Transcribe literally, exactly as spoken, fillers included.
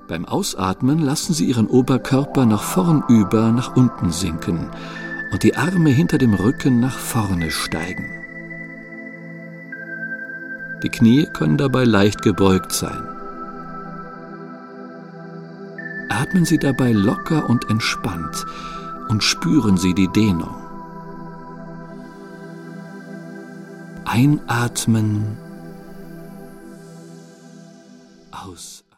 Beim Ausatmen lassen Sie Ihren Oberkörper nach vorn über nach unten sinken und die Arme hinter dem Rücken nach vorne steigen. Die Knie können dabei leicht gebeugt sein. Atmen Sie dabei locker und entspannt und spüren Sie die Dehnung. Einatmen, ausatmen.